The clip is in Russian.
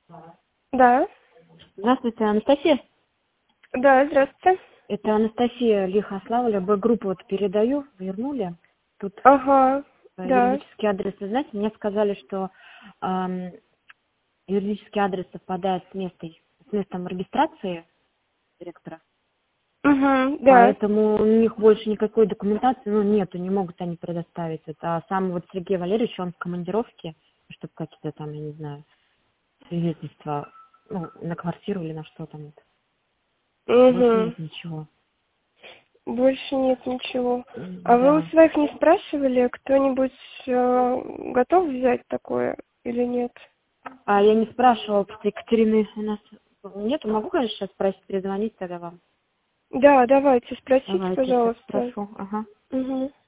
Да. Здравствуйте, Анастасия. Да, здравствуйте. Это Анастасия Лихославля. Б-группу вот передаю, вернули. Тут Ага, да. юридический адрес. Вы знаете, мне сказали, что юридический адрес совпадает с местом регистрации директора. Угу, да. Поэтому у них больше никакой документации, нету, не могут они предоставить это. А сам вот Сергей Валерьевич, он в командировке, чтобы какие-то там, я не знаю, свидетельства, на квартиру или на что там. Больше Угу. нет ничего. Больше нет ничего. А вы у Да. своих не спрашивали, кто-нибудь готов взять такое или нет? А я не спрашивала, просто Екатерины у нас нету. Могу, конечно, сейчас спросить, перезвонить тогда вам. Да, давайте, спросите, Давайте, сейчас пожалуйста. спрошу. Ага. Угу.